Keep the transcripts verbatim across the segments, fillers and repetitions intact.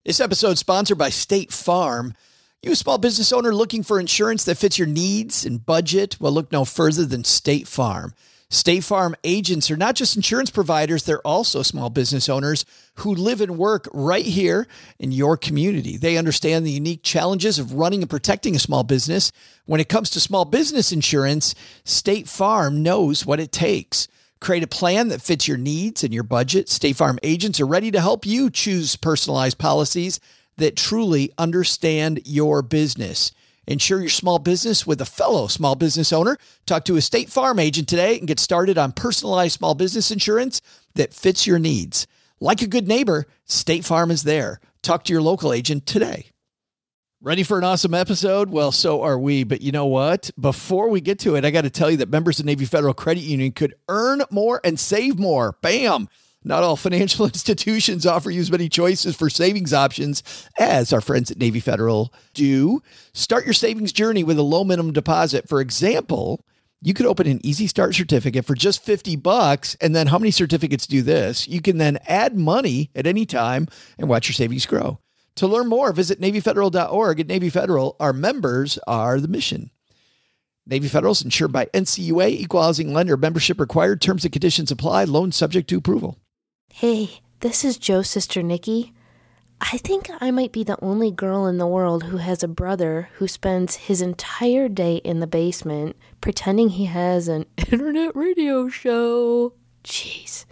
This episode is sponsored by State Farm. You a small business owner looking for insurance that fits your needs and budget? Well, look no further than State Farm. State Farm agents are not just insurance providers, they're also small business owners who live and work right here in your community. They understand the unique challenges of running and protecting a small business. When it comes to small business insurance, State Farm knows what it takes. Create a plan that fits your needs and your budget. State Farm agents are ready to help you choose personalized policies that truly understand your business. Insure your small business with a fellow small business owner. Talk to a State Farm agent today and get started on personalized small business insurance that fits your needs. Like a good neighbor, State Farm is there. Talk to your local agent today. Ready for an awesome episode? Well, so are we. But you know what? Before we get to it, I got to tell you that members of Navy Federal Credit Union could earn more and save more. Bam! Not all financial institutions offer you as many choices for savings options as our friends at Navy Federal do. Start your savings journey with a low minimum deposit. For example, you could open an Easy Start certificate for just fifty bucks. And then how many certificates do this? You can then add money at any time and watch your savings grow. To learn more, visit Navy Federal dot org. At Navy Federal, our members are the mission. Navy Federal is insured by N C U A, equal housing lender, membership required, terms and conditions apply, loan subject to approval. Hey, this is Joe's sister Nikki. I think I might be the only girl in the world who has a brother who spends his entire day in the basement pretending he has an internet radio show. Jeez.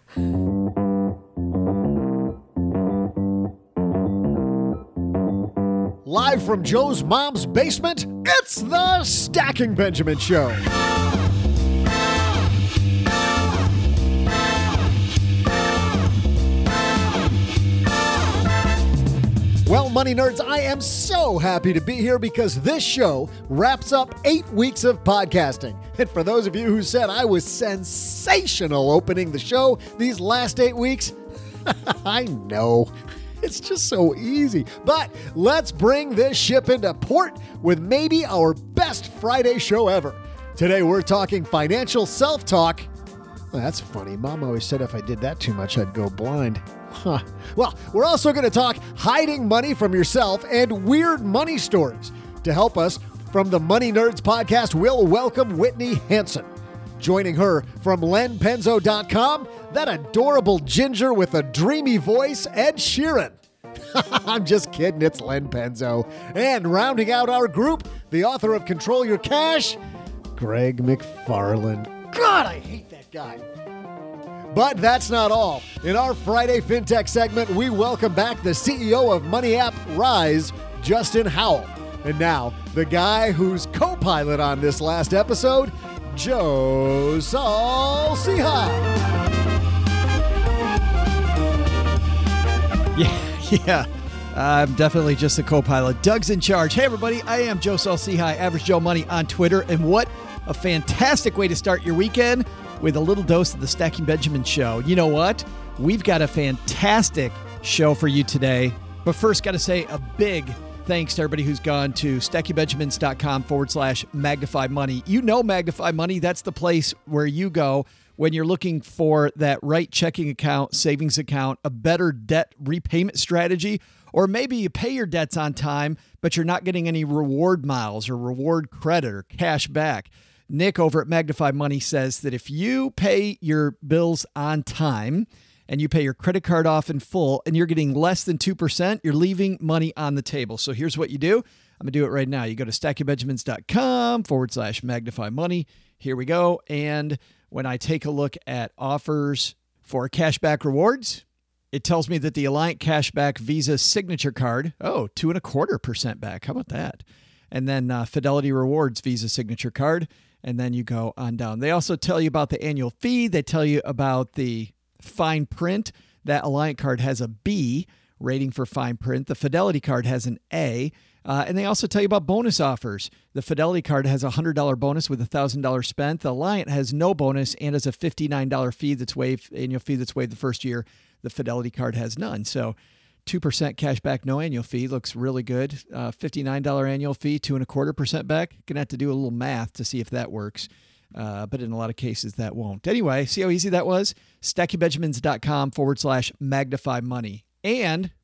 Live from Joe's mom's basement, it's the Stacking Benjamin Show. Well, Money Nerds, I am so happy to be here because this show wraps up eight weeks of podcasting. And for those of you who said I was sensational opening the show these last eight weeks, I know. It's just so easy. But let's bring this ship into port with maybe our best Friday show ever. Today we're talking financial self-talk. Well, that's funny. Mom always said if I did that too much, I'd go blind. Huh. Well, we're also going to talk hiding money from yourself and weird money stories. To help us, from the Money Nerds podcast, we'll welcome Whitney Hansen. Joining her from Len Penzo dot com, that adorable ginger with a dreamy voice, Ed Sheeran. I'm just kidding, it's Len Penzo. And rounding out our group, the author of Control Your Cash, Greg McFarland. God, I hate that guy. But that's not all. In our Friday FinTech segment, we welcome back the C E O of money app Rise, Justin Howell. And now, the guy who's co-pilot on this last episode, Joe Saul-Sehy. Yeah, yeah. I'm definitely just the co-pilot. Doug's in charge. Hey, everybody. I am Joe Saul-Sehy, Average Joe Money on Twitter. And what a fantastic way to start your weekend with a little dose of the Stacking Benjamin Show. You know what? We've got a fantastic show for you today. But first, got to say a big thanks to everybody who's gone to stackybenjamins.com forward slash magnify money. You know Magnify Money. That's the place where you go when you're looking for that right checking account, savings account, a better debt repayment strategy, or maybe you pay your debts on time, but you're not getting any reward miles or reward credit or cash back. Nick over at Magnify Money says that if you pay your bills on time and you pay your credit card off in full and you're getting less than two percent, you're leaving money on the table. So here's what you do. I'm going to do it right now. You go to stackybenjamins.com forward slash magnify money. Here we go. And when I take a look at offers for cashback rewards, it tells me that the Alliant Cashback Visa Signature Card, oh, two and a quarter percent back. How about that? And then uh, Fidelity Rewards Visa Signature Card. And then you go on down. They also tell you about the annual fee. They tell you about the fine print. That Alliant card has a B rating for fine print. The Fidelity card has an A. Uh, and they also tell you about bonus offers. The Fidelity card has a one hundred dollars bonus with a one thousand dollars spent. The Alliant has no bonus and has a fifty-nine dollars fee that's waived, annual fee that's waived the first year. The Fidelity card has none. So two percent cash back, no annual fee. Looks really good. Uh, fifty-nine dollars annual fee, two and a quarter percent back. Gonna have to do a little math to see if that works. Uh, but in a lot of cases, that won't. Anyway, see how easy that was? stackybenjamins.com forward slash magnify money. And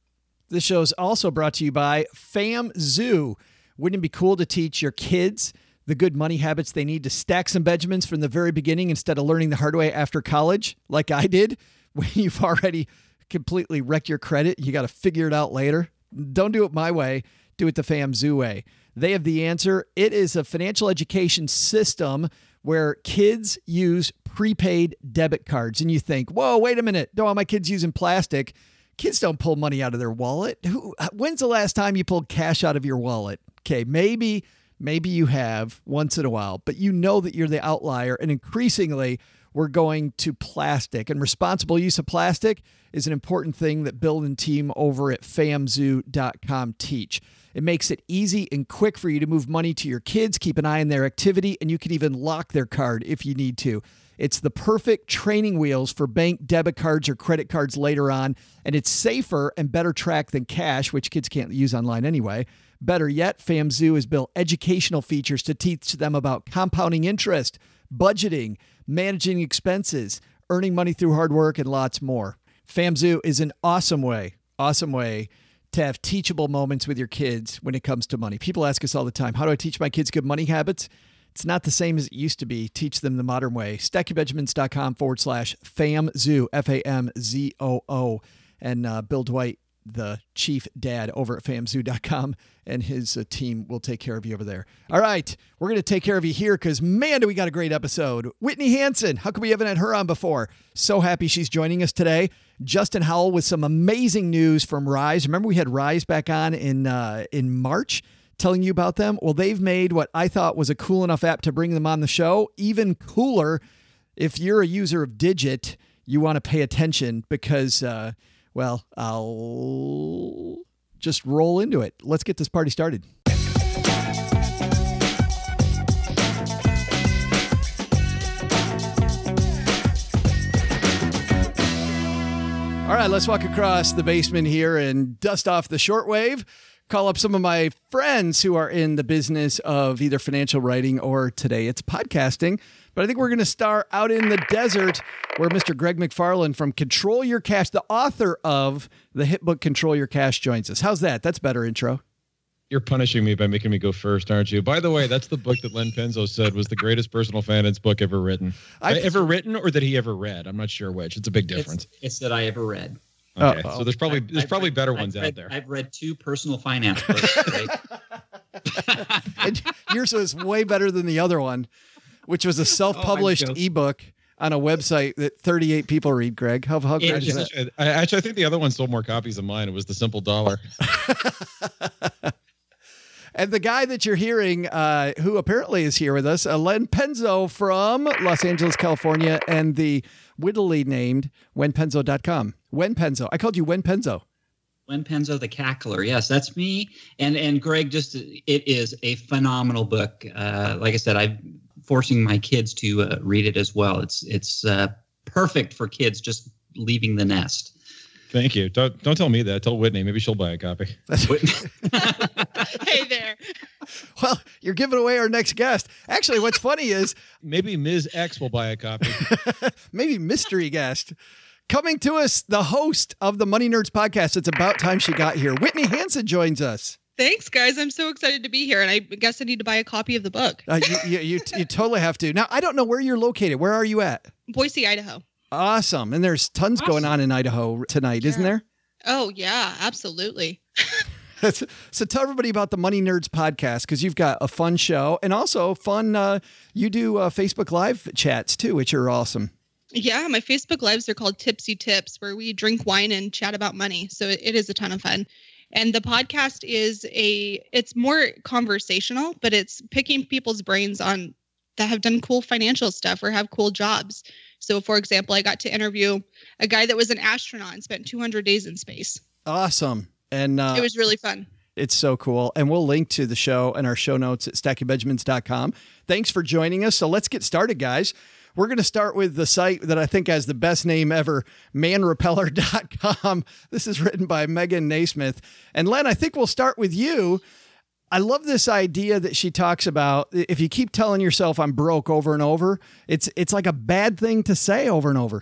This show is also brought to you by FamZoo. Wouldn't it be cool to teach your kids the good money habits they need to stack some Benjamins from the very beginning instead of learning the hard way after college, like I did, when you've already completely wrecked your credit? You got to figure it out later. Don't do it my way. Do it the FamZoo way. They have the answer. It is a financial education system where kids use prepaid debit cards. And you think, whoa, wait a minute. Don't want my kids using plastic. Kids don't pull money out of their wallet. Who? When's the last time you pulled cash out of your wallet? Okay, maybe, maybe you have once in a while, but you know that you're the outlier. And increasingly, we're going to plastic. And responsible use of plastic is an important thing that Bill and team over at fam zoo dot com teach. It makes it easy and quick for you to move money to your kids, keep an eye on their activity, and you can even lock their card if you need to. It's the perfect training wheels for bank debit cards or credit cards later on, and it's safer and better tracked than cash, which kids can't use online anyway. Better yet, FamZoo has built educational features to teach them about compounding interest, budgeting, managing expenses, earning money through hard work, and lots more. FamZoo is an awesome way, awesome way to have teachable moments with your kids when it comes to money. People ask us all the time, how do I teach my kids good money habits? It's not the same as it used to be. Teach them the modern way. stackingbenjamins.com forward slash FamZoo, F A M Z O O. And uh, Bill Dwight, the chief dad over at fam zoo dot com, and his uh, team will take care of you over there. All right, we're going to take care of you here because, man, do we got a great episode. Whitney Hansen, how come we haven't had her on before? So happy she's joining us today. Justin Howell with some amazing news from Rise. Remember we had Rise back on in uh, in March telling you about them? Well, they've made what I thought was a cool enough app to bring them on the show. Even cooler, if you're a user of Digit, you want to pay attention because, uh, well, I'll just roll into it. Let's get this party started. All right, let's walk across the basement here and dust off the shortwave. Call up some of my friends who are in the business of either financial writing or today it's podcasting. But I think we're going to start out in the desert where Mister Greg McFarland from Control Your Cash, the author of the hit book Control Your Cash, joins us. How's that? That's better intro. You're punishing me by making me go first, aren't you? By the way, that's the book that Len Penzo said was the greatest personal finance book ever written. I, ever written or that he ever read? I'm not sure which. It's a big difference. It's, it's that I ever read. Okay, Uh-oh. so there's probably I've, there's I've probably read, better I've ones read, out there. I've read two personal finance books. Right? And yours was way better than the other one, which was a self-published oh, ebook on a website that thirty-eight people read, Greg. How, how great is that? Actually, I, actually, I think the other one sold more copies than mine. It was The Simple Dollar. And the guy that you're hearing, uh, who apparently is here with us, uh, Len Penzo from Los Angeles, California, and the wittily named wen penzo dot com. Wen Penzo. I called you Wen Penzo. Len Penzo, the cackler. Yes, that's me. And and Greg, just it is a phenomenal book. Uh, like I said, I'm forcing my kids to uh, read it as well. It's it's uh, perfect for kids just leaving the nest. Thank you. Don't don't tell me that. Tell Whitney. Maybe she'll buy a copy. Hey there. Well, you're giving away our next guest. Actually, what's funny is Maybe Miz X will buy a copy. maybe mystery guest. Coming to us, the host of the Money Nerds podcast. It's about time she got here. Whitney Hansen joins us. Thanks, guys. I'm so excited to be here, and I guess I need to buy a copy of the book. Uh, you, you, you, you totally have to. Now, I don't know where you're located. Where are you at? Boise, Idaho. Awesome. And there's tons Awesome. going on in Idaho tonight, isn't Yeah. there? Oh, yeah, absolutely. So tell everybody about the Money Nerds podcast, because you've got a fun show and also fun. Uh, you do uh, Facebook Live chats too, which are awesome. Yeah, my Facebook Lives are called Tipsy Tips, where we drink wine and chat about money. So it, it is a ton of fun. And the podcast is a, it's more conversational, but it's picking people's brains on that have done cool financial stuff or have cool jobs. So for example, I got to interview a guy that was an astronaut and spent two hundred days in space. Awesome. And uh, It was really fun. it's so cool. And we'll link to the show and our show notes at stacking benjamins dot com. Thanks for joining us. So let's get started, guys. We're going to start with the site that I think has the best name ever, man repeller dot com. This is written by Megan Naismith. And Len, I think we'll start with you. I love this idea that she talks about. If you keep telling yourself I'm broke over and over, it's it's like a bad thing to say over and over.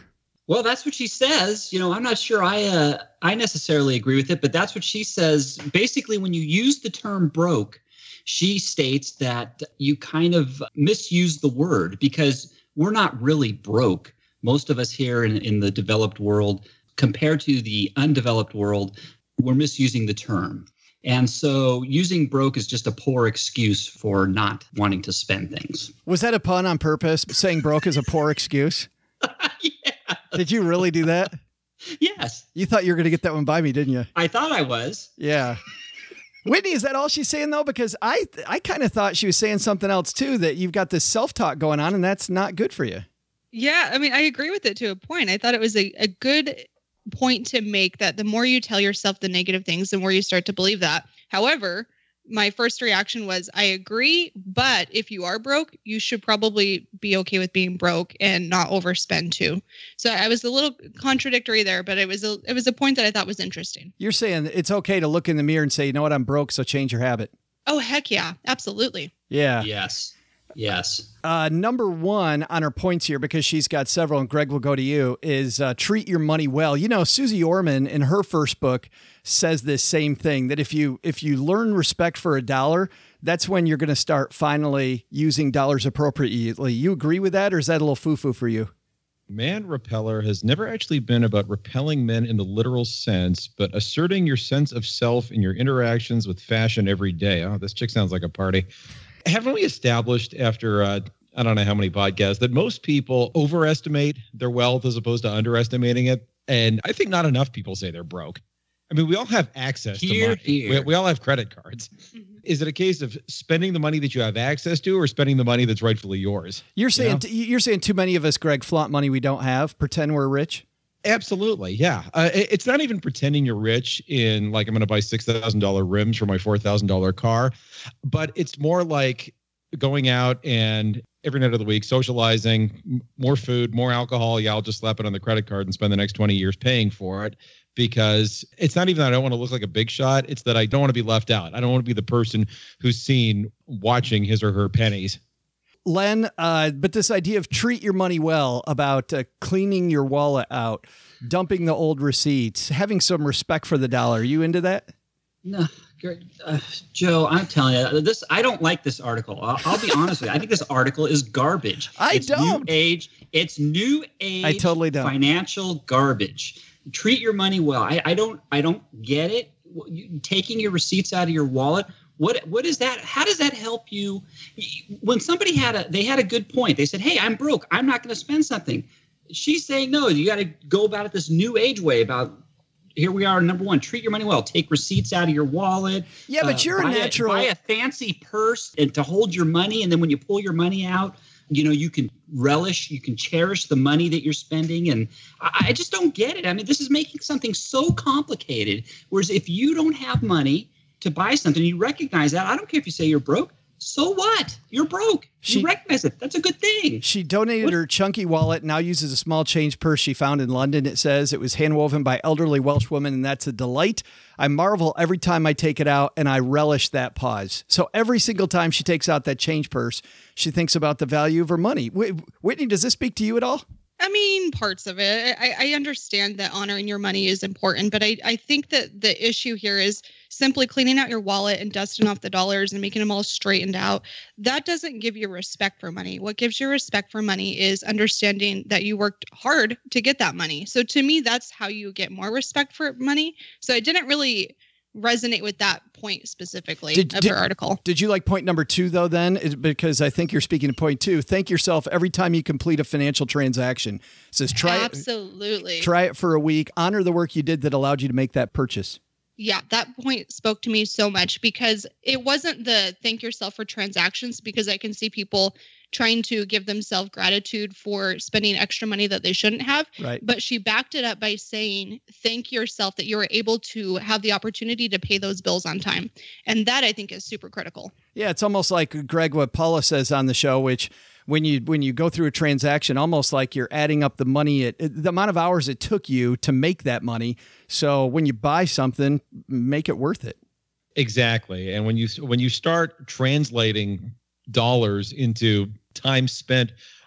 Well, that's what she says. You know, I'm not sure I uh, I necessarily agree with it, but that's what she says. Basically, when you use the term broke, she states that you kind of misuse the word because we're not really broke. Most of us here in, in the developed world, compared to the undeveloped world, we're misusing the term. And so using broke is just a poor excuse for not wanting to spend things. Was that a pun on purpose? Saying broke is a poor excuse? Yeah. Did you really do that? Yes. You thought you were going to get that one by me, didn't you? I thought I was. Yeah. Whitney, is that all she's saying, though? Because I I kind of thought she was saying something else, too, that you've got this self-talk going on, and that's not good for you. Yeah, I mean, I agree with it to a point. I thought it was a, a good point to make that the more you tell yourself the negative things, the more you start to believe that. However, my first reaction was, I agree, but if you are broke, you should probably be okay with being broke and not overspend too. So I was a little contradictory there, but it was a it was a point that I thought was interesting. You're saying it's okay to look in the mirror and say, you know what, I'm broke, so change your habit. Oh, heck yeah. Absolutely. Yeah. Yes. Yes. Uh, number one on her points here, because she's got several, and Greg will go to you, is uh, treat your money well. You know, Susie Orman in her first book says this same thing, that if you if you learn respect for a dollar, that's when you're going to start finally using dollars appropriately. You agree with that, or is that a little foo-foo for you? Man Repeller has never actually been about repelling men in the literal sense, but asserting your sense of self in your interactions with fashion every day. Oh, this chick sounds like a party. Haven't we established after, uh, I don't know how many podcasts, that most people overestimate their wealth as opposed to underestimating it? And I think not enough people say they're broke. I mean, we all have access here, to money. Here. We, we all have credit cards. Mm-hmm. Is it a case of spending the money that you have access to, or spending the money that's rightfully yours? You're saying you know? t- you're saying too many of us, Greg, flaunt money we don't have, pretend we're rich? Absolutely. Yeah. Uh, it, it's not even pretending you're rich in like, I'm going to buy six thousand dollars rims for my four thousand dollars car, but it's more like going out and every night of the week, socializing, more food, more alcohol. Yeah, I'll just slap it on the credit card and spend the next twenty years paying for it, because it's not even that I don't want to look like a big shot. It's that I don't want to be left out. I don't want to be the person who's seen watching his or her pennies. Len, uh, but this idea of treat your money well, about uh, cleaning your wallet out, dumping the old receipts, having some respect for the dollar. Are you into that? No, uh, Joe, I'm telling you, this. I don't like this article. I'll, I'll be honest with you. I think this article is garbage. I it's don't. New age. It's new age. I totally don't. Financial garbage. Treat your money well. I, I don't. I don't get it. You, taking your receipts out of your wallet. What what is that? How does that help you? When somebody had a, they had a good point. They said, "Hey, I'm broke. I'm not going to spend something." She's saying, "No, you got to go about it this new age way. About here we are. Number one, treat your money well. Take receipts out of your wallet. Yeah, but uh, you're a natural. A, buy a fancy purse and to hold your money, and then when you pull your money out, you know you can relish, you can cherish the money that you're spending. And I, I just don't get it. I mean, this is making something so complicated. Whereas if you don't have money to buy something, you recognize that. I don't care if you say you're broke. So what? You're broke. She, you recognize it. That's a good thing. She donated what? her chunky wallet, now uses a small change purse she found in London. It says it was handwoven by elderly Welsh women, and that's a delight. I marvel every time I take it out, and I relish that pause. So every single time she takes out that change purse, she thinks about the value of her money. Whitney, does this speak to you at all? I mean, parts of it. I, I understand that honoring your money is important, but I, I think that the issue here is simply cleaning out your wallet and dusting off the dollars and making them all straightened out. That doesn't give you respect for money. What gives you respect for money is understanding that you worked hard to get that money. So to me, that's how you get more respect for money. So I didn't really resonate with that point specifically did, of did, her article. Did you like point number two, though, then? Is because I think you're speaking to point two. Thank yourself every time you complete a financial transaction. It says try Absolutely. it. Try it for a week. Honor the work you did that allowed you to make that purchase. Yeah, that point spoke to me so much, because it wasn't the thank yourself for transactions, because I can see people trying to give themselves gratitude for spending extra money that they shouldn't have. Right. But she backed it up by saying, thank yourself that you were able to have the opportunity to pay those bills on time. And that I think is super critical. Yeah, it's almost like, Greg, what Paula says on the show, which when you when you go through a transaction, almost like you're adding up the money, it, the amount of hours it took you to make that money. So when you buy something, make it worth it. Exactly. And when you when you start translating dollars into time spent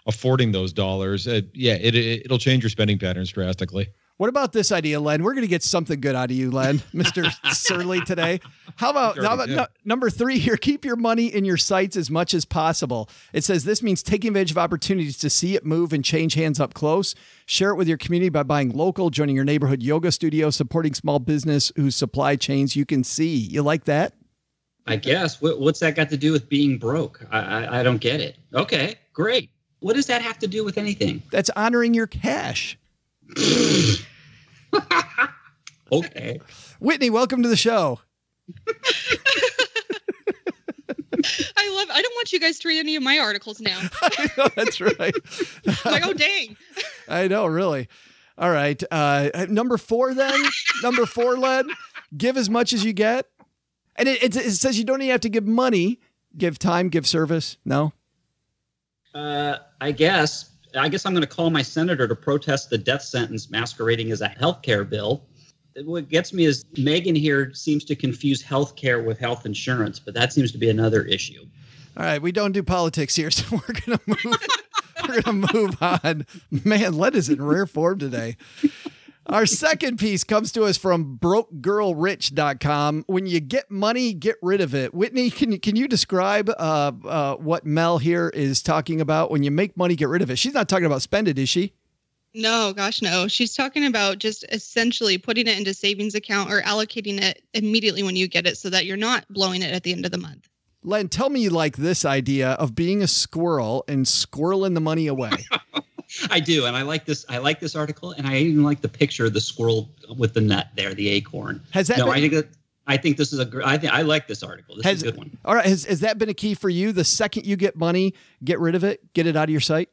affording those dollars, uh, yeah, it, it it'll change your spending patterns drastically. What about this idea, Len? We're going to get something good out of you, Len, Mister Surly today. How about, how about no, number three here? Keep your money in your sights as much as possible. It says this means taking advantage of opportunities to see it move and change hands up close. Share it with your community by buying local, joining your neighborhood yoga studio, supporting small business whose supply chains you can see. You like that? I guess. What, what's that got to do with being broke? I, I, I don't get it. Okay, great. What does that have to do with anything? That's honoring your cash. Okay. Whitney, welcome to the show. I love I don't want you guys to read any of my articles now. I know, that's right. I'm like, oh, dang. I know, really. All right. Uh, number four, then. Number four, Len. Give as much as you get. And it, it, it says you don't even have to give money. Give time, give service. No? Uh, I guess. I guess I'm going to call my senator to protest the death sentence masquerading as a health care bill. What gets me is Megan here seems to confuse health care with health insurance, but that seems to be another issue. All right, we don't do politics here, so we're going to move we're going to move on. Man, Len is in rare form today. Our second piece comes to us from broke girl rich dot com. When you get money, get rid of it. Whitney, can you, can you describe uh, uh, what Mel here is talking about? When you make money, get rid of it. She's not talking about spend it, is she? No, gosh, no. She's talking about just essentially putting it into savings account or allocating it immediately when you get it so that you're not blowing it at the end of the month. Len, tell me you like this idea of being a squirrel and squirreling the money away. I do, and I like this. I like this article, and I even like the picture of the squirrel with the nut there, the acorn. Has that? No, been, I think that I think this is a. gr- I think I like this article. This has, is a good one. All right, has, has that been a key for you? The second you get money, get rid of it, get it out of your sight.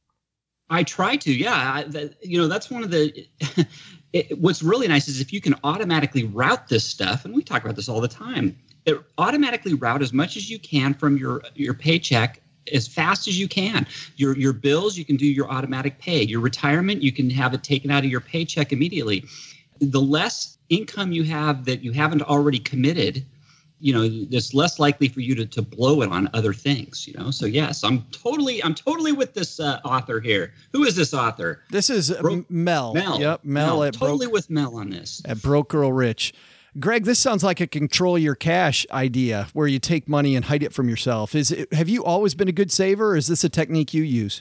I try to, yeah. I, the, you know, that's one of the. It, what's really nice is if you can automatically route this stuff, and we talk about this all the time. It automatically route as much as you can from your your paycheck as fast as you can. Your your bills, you can do your automatic pay. Your retirement, you can have it taken out of your paycheck immediately. The less income you have that you haven't already committed, you know, it's less likely for you to, to blow it on other things, you know? So yes, I'm totally, I'm totally with this uh, author here. Who is this author? This is uh, Bro- Mel. Mel. Yep. Mel, Mel. at Totally Broke, with Mel on this. at Broke Girl Rich. Greg, this sounds like a control your cash idea where you take money and hide it from yourself. Is it, have you always been a good saver, or is this a technique you use?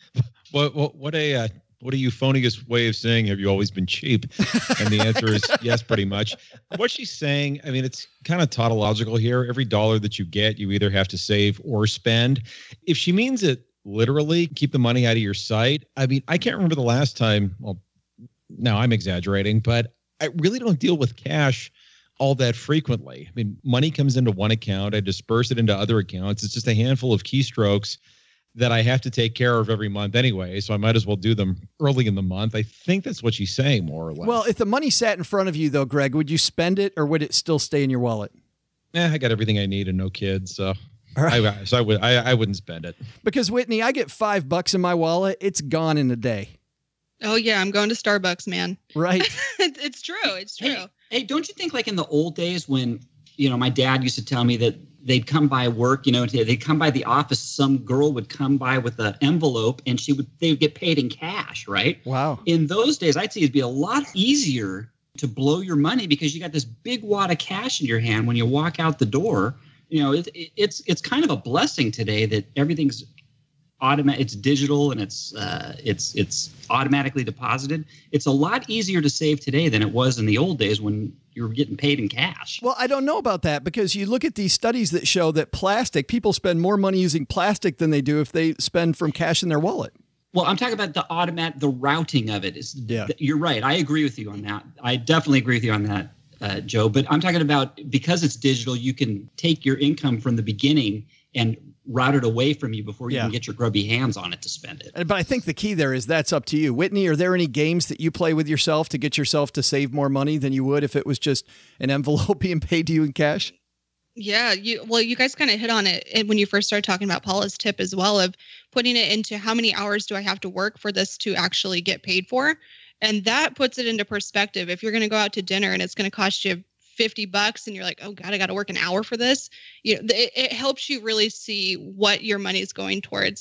What what what a uh, what a euphonious way of saying have you always been cheap? And the answer is yes, pretty much. What she's saying, I mean, it's kind of tautological here. Every dollar that you get, you either have to save or spend. If she means it literally, keep the money out of your sight. I mean, I can't remember the last time. Well, no, I'm exaggerating, but I really don't deal with cash all that frequently. I mean, money comes into one account. I disperse it into other accounts. It's just a handful of keystrokes that I have to take care of every month anyway. So I might as well do them early in the month. I think that's what she's saying, more or less. Well, if the money sat in front of you, though, Greg, would you spend it or would it still stay in your wallet? Eh, I got everything I need and no kids. So, All right. I, so I, would, I, I wouldn't spend it. Because, Whitney, I get five bucks in my wallet. It's gone in a day. Oh, yeah, I'm going to Starbucks, man. Right. it's, it's true. It's true. Hey, hey, don't you think like in the old days when, you know, my dad used to tell me that they'd come by work, you know, they'd come by the office, some girl would come by with an envelope and she would, they would get paid in cash, right? Wow. In those days, I'd say it'd be a lot easier to blow your money because you got this big wad of cash in your hand when you walk out the door. You know, it, it, it's it's kind of a blessing today that everything's automatic, it's digital, and it's uh, it's it's automatically deposited. It's a lot easier to save today than it was in the old days when you were getting paid in cash. Well, I don't know about that because you look at these studies that show that plastic, people spend more money using plastic than they do if they spend from cash in their wallet. Well, I'm talking about the automatic, the routing of it. Is yeah. You're right. I agree with you on that. I definitely agree with you on that, uh, Joe. But I'm talking about because it's digital, you can take your income from the beginning and route it away from you before you yeah. can get your grubby hands on it to spend it. But I think the key there is that's up to you. Whitney, are there any games that you play with yourself to get yourself to save more money than you would if it was just an envelope being paid to you in cash? Yeah, you well, you guys kind of hit on it when you first started talking about Paula's tip as well of putting it into how many hours do I have to work for this to actually get paid for? And that puts it into perspective. If you're going to go out to dinner and it's going to cost you fifty bucks and you're like, oh God, I got to work an hour for this. You know, it, it helps you really see what your money is going towards.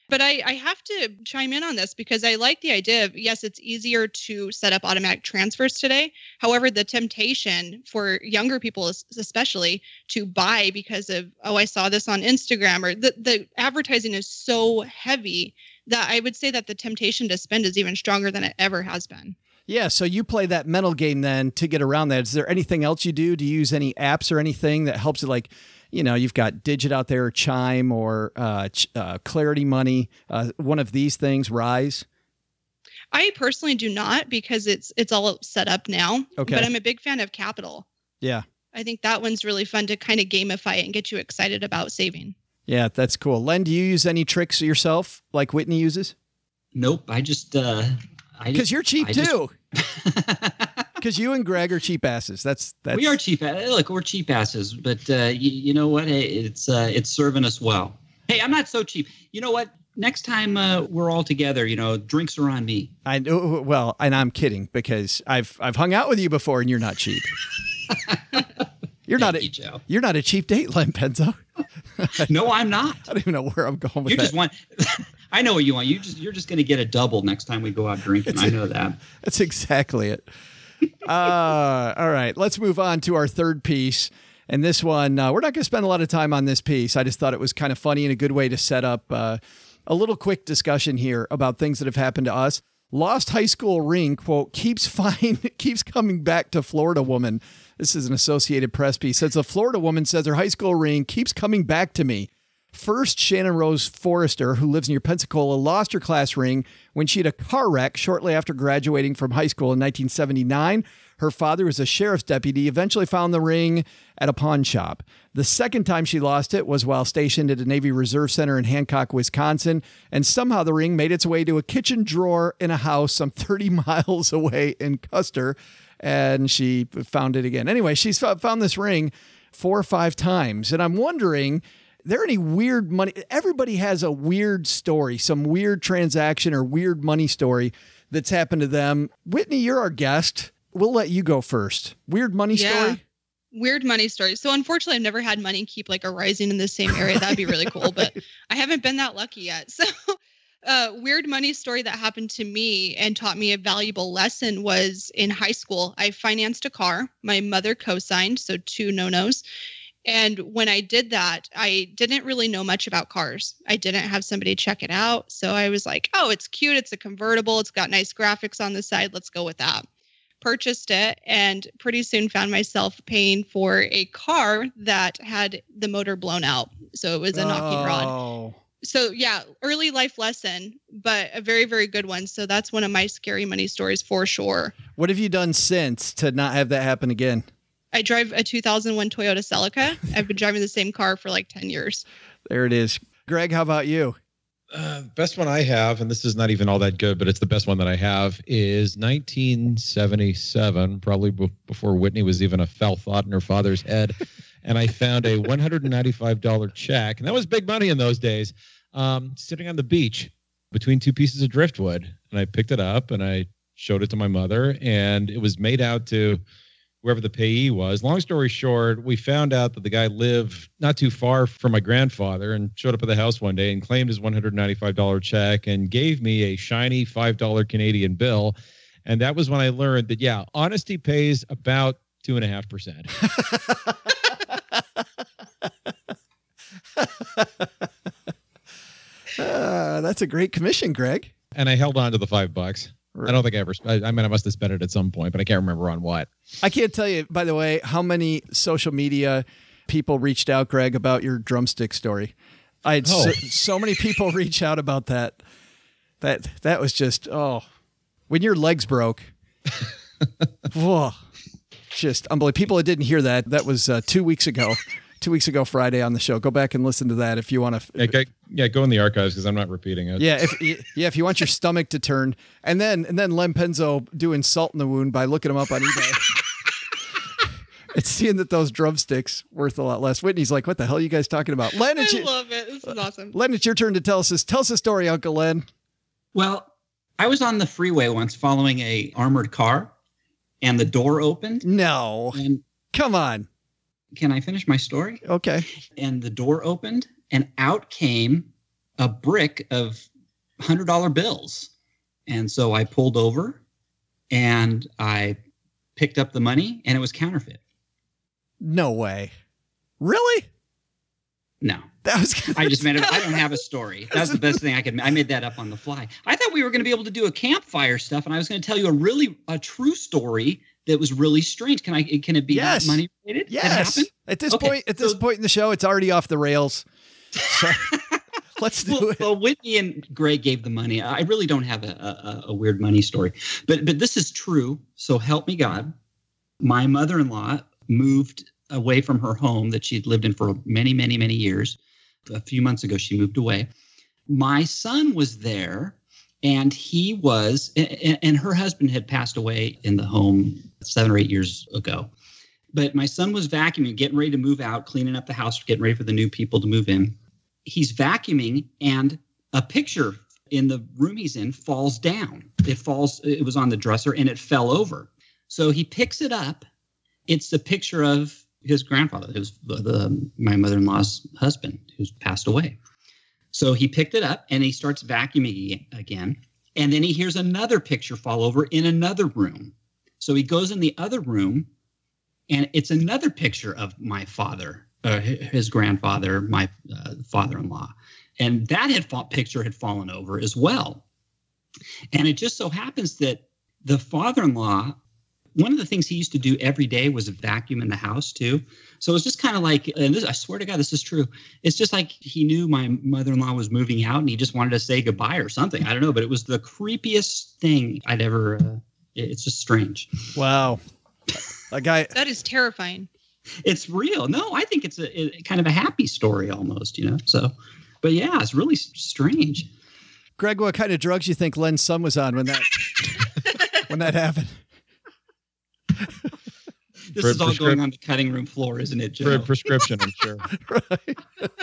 But I, I have to chime in on this because I like the idea of, yes, it's easier to set up automatic transfers today. However, the temptation for younger people, especially, to buy because of, oh, I saw this on Instagram, or the, the advertising is so heavy that I would say that the temptation to spend is even stronger than it ever has been. Yeah, so you play that mental game then to get around that. Is there anything else you do? Do you use any apps or anything that helps you, like, you know, you've got Digit out there, Chime, or uh, uh, Clarity Money, uh, one of these things, Rise? I personally do not because it's it's all set up now. Okay. But I'm a big fan of Capital. Yeah. I think that one's really fun to kind of gamify it and get you excited about saving. Yeah, that's cool. Len, do you use any tricks yourself like Whitney uses? Nope. I just... uh Because you're cheap I too. Because you and Greg are cheap asses. That's that's. We are cheap. Look, we're cheap asses, but uh, you, you know what? It's uh, it's serving us well. Hey, I'm not so cheap. You know what? Next time uh, we're all together, you know, drinks are on me. I know. Well, and I'm kidding because I've I've hung out with you before, and you're not cheap. You're not a you, Joe. You're not a cheap date, Len Penzo. No, I'm not. I don't even know where I'm going with You that. just want. I know what you want. You just you're just going to get a double next time we go out drinking. I know that. That's exactly it. uh, all right, let's move on to our third piece. And this one, uh, we're not going to spend a lot of time on this piece. I just thought it was kind of funny and a good way to set up uh, a little quick discussion here about things that have happened to us. Lost high school ring, quote, keeps fine, keeps coming back to Florida woman. This is an Associated Press piece. Says a Florida woman says her high school ring keeps coming back to me. First, Shannon Rose Forrester, who lives near Pensacola, lost her class ring when she had a car wreck shortly after graduating from high school in nineteen seventy-nine. Her father was a sheriff's deputy, eventually found the ring at a pawn shop. The second time she lost it was while stationed at a Navy Reserve Center in Hancock, Wisconsin, and somehow the ring made its way to a kitchen drawer in a house some thirty miles away in Custer, and she found it again. Anyway, she's found this ring four or five times, and I'm wondering, there any weird money? Everybody has a weird story, some weird transaction or weird money story that's happened to them. Whitney, you're our guest. We'll let you go first. Weird money Yeah. story? Weird money stories. So unfortunately, I've never had money keep like arising in the same area. That'd be really cool, but I haven't been that lucky yet. So uh, weird money story that happened to me and taught me a valuable lesson was in high school. I financed a car. My mother co-signed, so two no-nos. And when I did that, I didn't really know much about cars. I didn't have somebody check it out. So I was like, oh, it's cute. It's a convertible. It's got nice graphics on the side. Let's go with that. Purchased it and pretty soon found myself paying for a car that had the motor blown out. So it was a knocking rod. Oh. So yeah, early life lesson, but a very, very good one. So that's one of my scary money stories for sure. What have you done since to not have that happen again? I drive a two thousand one Toyota Celica. I've been driving the same car for like ten years. There it is. Greg, how about you? Uh, best one I have, and this is not even all that good, but it's the best one that I have, is nineteen seventy-seven, probably b- before Whitney was even a foul thought in her father's head. And I found a one hundred ninety-five dollars check, and that was big money in those days, um, sitting on the beach between two pieces of driftwood. And I picked it up and I showed it to my mother, and it was made out to whoever the payee was. Long story short, we found out that the guy lived not too far from my grandfather and showed up at the house one day and claimed his one hundred ninety-five dollars check and gave me a shiny five dollars Canadian bill. And that was when I learned that, yeah, honesty pays about two and a half percent. Uh, that's a great commission, Greg. And I held on to the five bucks. I don't think I ever, I, I mean, I must have spent it at some point, but I can't remember on what. I can't tell you, by the way, how many social media people reached out, Greg, about your drumstick story. I had Oh. so, so many people reach out about that. That that was just, oh, when your legs broke. Whoa, just unbelievable. People that didn't hear that, that was uh, two weeks ago. Two weeks ago, Friday on the show. Go back and listen to that if you want to. Yeah, go, yeah, go in the archives because I'm not repeating it. Yeah, if yeah, if you want your stomach to turn, and then and then Len Penzo doing salt in the wound by looking them up on eBay. It's seeing that those drumsticks worth a lot less. Whitney's like, "What the hell are you guys talking about?" Len, it's I your, love it. This is awesome. Len, it's your turn to tell us this. Tell us a story, Uncle Len. Well, I was on the freeway once following a armored car, and the door opened. No, And come on. can I finish my story? Okay. And the door opened, and out came a brick of one hundred dollar bills. And so I pulled over and I picked up the money, and it was counterfeit. No way. Really? No. That was I just made it. I don't have a story. That's the best thing I could. I made that up on the fly. I thought we were going to be able to do a campfire stuff, and I was going to tell you a really a true story that was really strange. Can I? Can it be Yes. not money related? Yes. At this Okay, point, at this so- point in the show, it's already off the rails. So, let's do Well, it. well, Whitney and Greg gave the money. I really don't have a, a, a weird money story, but but this is true. So help me God. My mother-in-law moved away from her home that she'd lived in for many, many, many years. A few months ago, she moved away. My son was there, and he was, and, and her husband had passed away in the home seven or eight years ago. But my son was vacuuming, getting ready to move out, cleaning up the house, getting ready for the new people to move in. He's vacuuming, and a picture in the room he's in falls down. It falls, it was on the dresser, and it fell over. So he picks it up. It's a picture of his grandfather, who's the, the my mother-in-law's husband, who's passed away. So he picked it up and he starts vacuuming again. And then he hears another picture fall over in another room. So he goes in the other room, and it's another picture of my father, uh, his grandfather, my uh, father-in-law. And that had fa- picture had fallen over as well. And it just so happens that the father-in-law, one of the things he used to do every day was vacuum in the house too. So it was just kind of like, and this, I swear to God, this is true. It's just like he knew my mother-in-law was moving out and he just wanted to say goodbye or something. I don't know, but it was the creepiest thing I'd ever, uh, it's just strange. Wow. A guy. That is terrifying. It's real. No, I think it's a, a kind of a happy story almost, you know? So, but yeah, it's really strange. Greg, what kind of drugs you think Len's son was on when that when that happened? This For is all prescrip- going on the cutting room floor, isn't it, Joe? For a prescription, I'm sure. Right.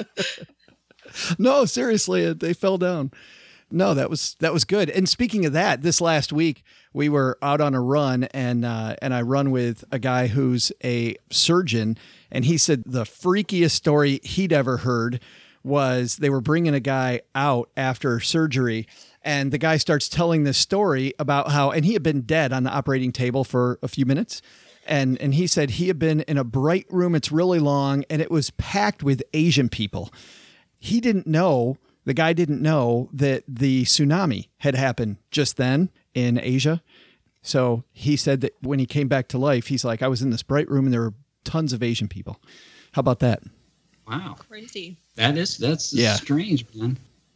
No, seriously, they fell down. No, that was that was good. And speaking of that, this last week we were out on a run, and uh, and I run with a guy who's a surgeon, and he said the freakiest story he'd ever heard was they were bringing a guy out after surgery, and the guy starts telling this story about how, and he had been dead on the operating table for a few minutes. And and he said he had been in a bright room. It's really long, and it was packed with Asian people. He didn't know, the guy didn't know that the tsunami had happened just then in Asia. So he said that when he came back to life, he's like, I was in this bright room and there were tons of Asian people. How about that? Wow. Crazy. That is, that's Yeah. strange, man.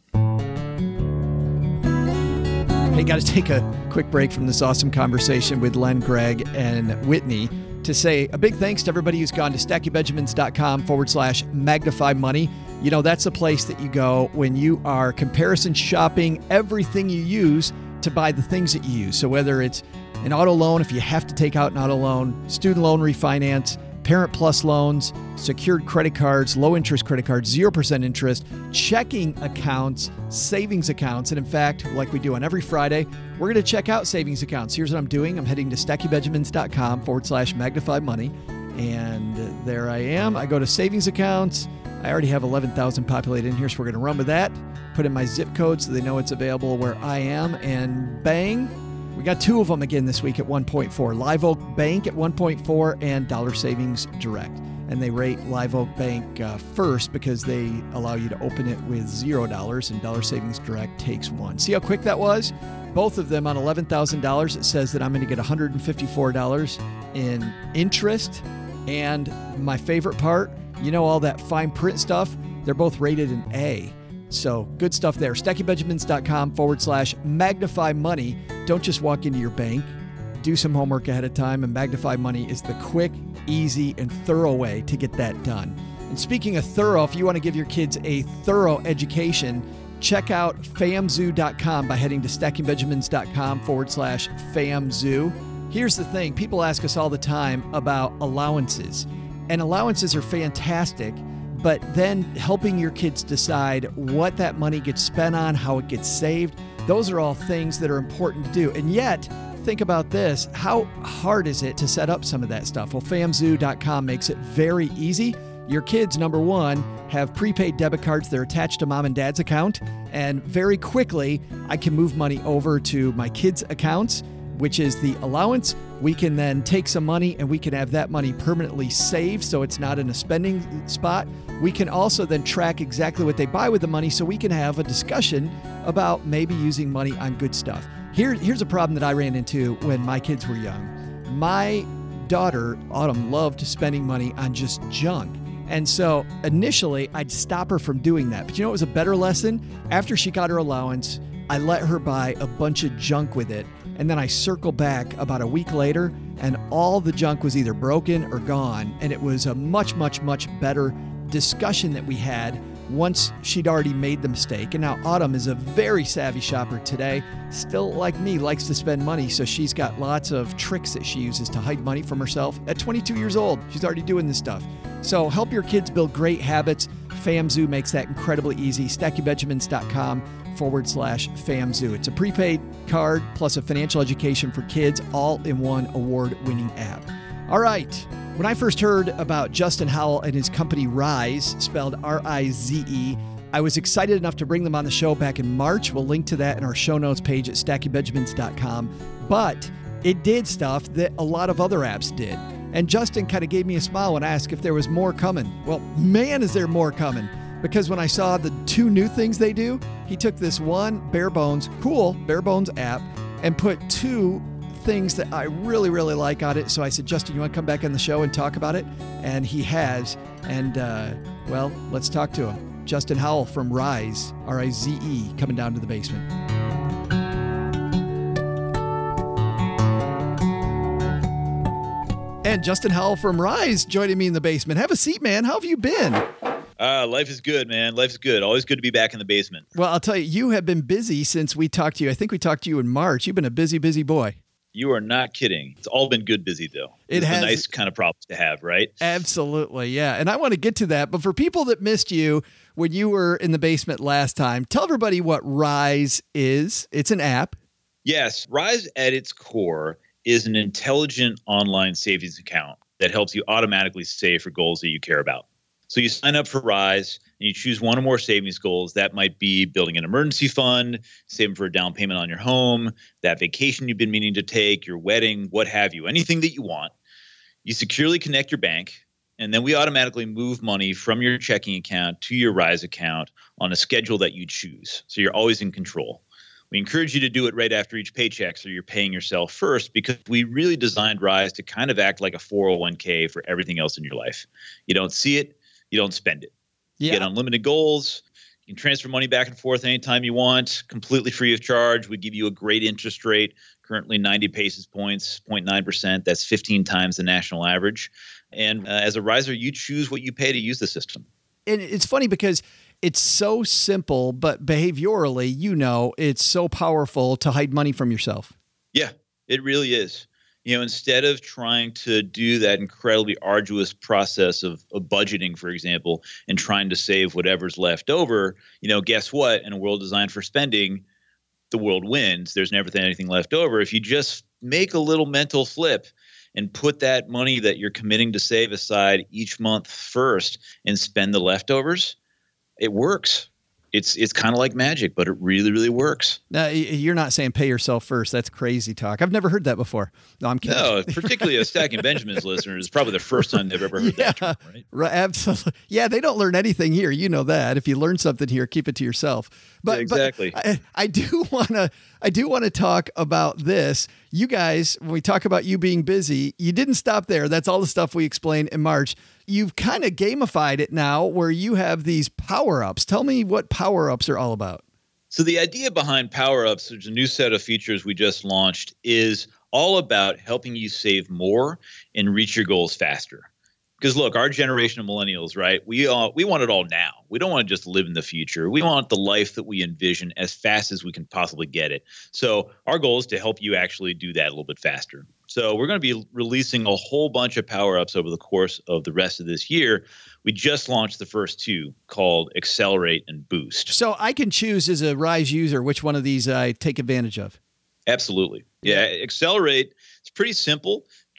Hey, got to take a quick break from this awesome conversation with Len, Greg, and Whitney to say a big thanks to everybody who's gone to stackingbenjamins.com forward slash magnify money. You know, that's a place that you go when you are comparison shopping everything you use to buy the things that you use. So whether it's an auto loan, if you have to take out an auto loan, student loan refinance, Parent Plus loans, secured credit cards, low interest credit cards, zero percent interest, checking accounts, savings accounts. And in fact, like we do on every Friday, we're going to check out savings accounts. Here's what I'm doing. I'm heading to stackingbenjamins.com forward slash magnify money. And there I am. I go to savings accounts. I already have eleven thousand populated in here, so we're going to run with that. Put in my zip code so they know it's available where I am. And bang. We got two of them again this week at one point four. Live Oak Bank at one point four and Dollar Savings Direct. And they rate Live Oak Bank uh, first because they allow you to open it with zero dollars, and Dollar Savings Direct takes one. See how quick that was? Both of them on eleven thousand dollars. It says that I'm going to get one hundred fifty-four dollars in interest. And my favorite part, you know, all that fine print stuff, they're both rated an A. So good stuff there. stackingbenjamins.com forward slash magnify money. Don't just walk into your bank. Do some homework ahead of time, and Magnify Money is the quick, easy, and thorough way to get that done. And speaking of thorough, if you want to give your kids a thorough education, check out famzoo dot com by heading to stackingbenjamins.com forward slash famzoo. Here's the thing. People ask us all the time about allowances, and allowances are fantastic. But then helping your kids decide what that money gets spent on, how it gets saved, those are all things that are important to do. And yet, think about this. How hard is it to set up some of that stuff? Well, famzoo dot com makes it very easy. your kids, number one, have prepaid debit cards that are attached to mom and dad's account. And very quickly, I can move money over to my kids' accounts, which is the allowance. We can then take some money and we can have that money permanently saved so it's not in a spending spot. We can also then track exactly what they buy with the money so we can have a discussion about maybe using money on good stuff. Here, here's a problem that I ran into when my kids were young. My daughter, Autumn, loved spending money on just junk. And so initially, I'd stop her from doing that. But you know what was a better lesson? After she got her allowance, I let her buy a bunch of junk with it. And then I circle back about a week later, and all the junk was either broken or gone. And it was a much, much, much better discussion that we had once she'd already made the mistake. And now Autumn is a very savvy shopper today. Still, like me, likes to spend money. So she's got lots of tricks that she uses to hide money from herself. At twenty-two years old, she's already doing this stuff. So help your kids build great habits. FamZoo makes that incredibly easy. StackyBenjamins.com forward slash FamZoo. It's a prepaid card plus a financial education for kids, all in one award-winning app. All right. When I first heard about Justin Howell and his company Rise, spelled R I Z E, I was excited enough to bring them on the show back in March. We'll link to that in our show notes page at Stacky Benjamins dot com. But it did stuff that a lot of other apps did. And Justin kind of gave me a smile when I asked if there was more coming. Well, man, is there more coming. Because when I saw the two new things they do, he took this one bare bones, cool bare bones app and put two things that I really, really like on it. So I said, Justin, you want to come back on the show and talk about it? And he has. And, uh, well, let's talk to him. Justin Howell from Rise, R I Z E, coming down to the basement. And Justin Howell from Rise joining me in the basement. Have a seat, man. How have you been? Uh, life is good, man. Life's good. Always good to be back in the basement. Well, I'll tell you, you have been busy since we talked to you. I think we talked to you in March. You've been a busy, busy boy. You are not kidding. It's all been good busy, though. It it's has a nice kind of problems to have, right? Absolutely, yeah. And I want to get to that. But for people that missed you when you were in the basement last time, tell everybody what Rise is. It's an app. Yes. Rise at its core is an intelligent online savings account that helps you automatically save for goals that you care about. So you sign up for Rise and you choose one or more savings goals. That might be building an emergency fund, saving for a down payment on your home, that vacation you've been meaning to take, your wedding, what have you, anything that you want. You securely connect your bank, and then we automatically move money from your checking account to your Rise account on a schedule that you choose. So you're always in control. We encourage you to do it right after each paycheck so you're paying yourself first, because we really designed Rise to kind of act like a four oh one k for everything else in your life. You don't see it. You don't spend it. You Yeah. get unlimited goals. You can transfer money back and forth anytime you want, completely free of charge. We give you a great interest rate, currently ninety basis points, zero point nine percent. That's fifteen times the national average. And uh, as a riser, you choose what you pay to use the system. And it's funny because it's so simple, but behaviorally, you know, it's so powerful to hide money from yourself. Yeah, it really is. You know, instead of trying to do that incredibly arduous process of, of budgeting, for example, and trying to save whatever's left over, you know, guess what? In a world designed for spending, the world wins. There's never anything left over. If you just make a little mental flip and put that money that you're committing to save aside each month first and spend the leftovers, it works. It's it's kind of like magic, but it really, really works. Now, you're not saying pay yourself first. That's crazy talk. I've never heard that before. No, I'm kidding. No, particularly a Stacking Benjamins listener is probably the first time they've ever heard Yeah. that term, right? Right, absolutely. Yeah, they don't learn anything here. You know that. If you learn something here, keep it to yourself. But, Yeah, exactly. But I, I do want to. I do want to talk about this. You guys, when we talk about you being busy, you didn't stop there. That's all the stuff we explained in March. You've kind of gamified it now, where you have these power ups. Tell me what power ups are all about. So the idea behind Power Ups, which is a new set of features we just launched, is all about helping you save more and reach your goals faster. Because look, our generation of millennials, right? We all we want it all now. We don't want to just live in the future. We want the life that we envision as fast as we can possibly get it. So our goal is to help you actually do that a little bit faster. So we're going to be releasing a whole bunch of power-ups over the course of the rest of this year. We just launched the first two, called Accelerate and Boost. So I can choose as a Rise user which one of these I take advantage of. Absolutely. Yeah, Accelerate, it's pretty simple.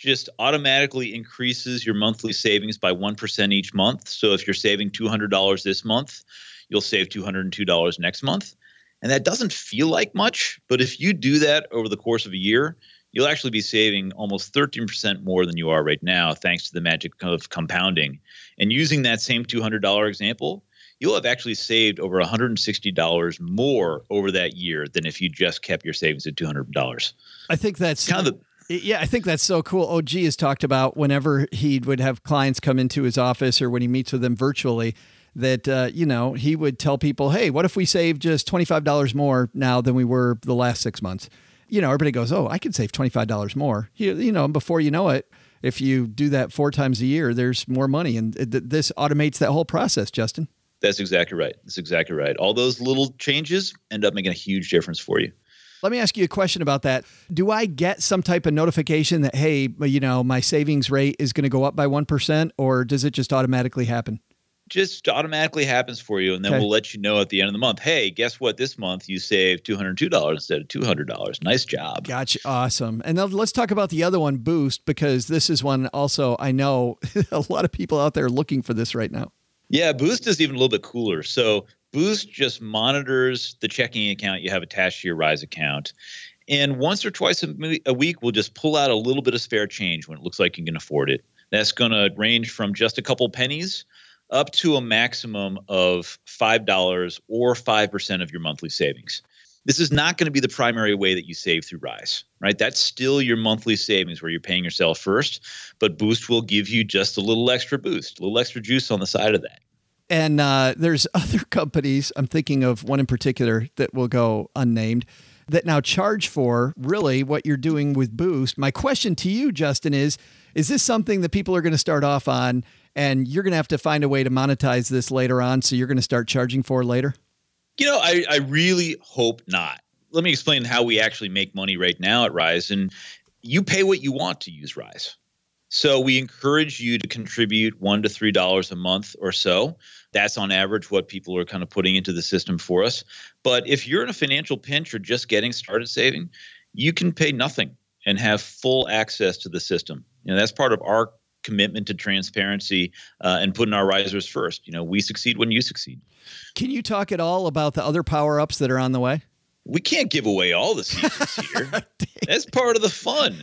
just automatically increases your monthly savings by one percent each month. So if you're saving two hundred dollars this month, you'll save two hundred two dollars next month. And that doesn't feel like much, but if you do that over the course of a year, you'll actually be saving almost thirteen percent more than you are right now, thanks to the magic of compounding. And using that same two hundred dollars example, you'll have actually saved over one hundred sixty dollars more over that year than if you just kept your savings at two hundred dollars. I think that's kind of the Yeah, I think that's so cool. O G has talked about whenever he would have clients come into his office or when he meets with them virtually, that, uh, you know, he would tell people, hey, what if we save just twenty-five dollars more now than we were the last six months? You know, everybody goes, oh, I can save twenty-five dollars more. You, you know, before you know it, if you do that four times a year, there's more money. And th- this automates that whole process, Justin. That's exactly right. That's exactly right. All those little changes end up making a huge difference for you. Let me ask you a question about that. Do I get some type of notification that, hey, you know, my savings rate is going to go up by one percent, or does it just automatically happen? Just automatically happens for you. And then Okay. we'll let you know at the end of the month, hey, guess what? This month you saved two hundred two dollars instead of two hundred dollars. Nice job. Gotcha. Awesome. And now let's talk about the other one, Boost, because this is one also I know a lot of people out there looking for this right now. Yeah, Boost is even a little bit cooler. So Boost just monitors the checking account you have attached to your Rise account. And once or twice a, a week, we'll just pull out a little bit of spare change when it looks like you can afford it. That's going to range from just a couple pennies up to a maximum of five dollars or five percent of your monthly savings. This is not going to be the primary way that you save through Rise, right? That's still your monthly savings where you're paying yourself first, but Boost will give you just a little extra boost, a little extra juice on the side of that. And uh, there's other companies, I'm thinking of one in particular that will go unnamed, that now charge for really what you're doing with Boost. My question to you, Justin, is, is this something that people are going to start off on and you're going to have to find a way to monetize this later on, so you're going to start charging for later? You know, I, I really hope not. Let me explain how we actually make money right now at Rise. And you pay what you want to use Rise. So we encourage you to contribute one to three dollars a month or so. That's on average what people are kind of putting into the system for us. But if you're in a financial pinch or just getting started saving, you can pay nothing and have full access to the system. You know, that's part of our commitment to transparency uh, and putting our risers first. You know, we succeed when you succeed. Can you talk at all about the other power-ups that are on the way? We can't give away all the secrets here. That's part of the fun.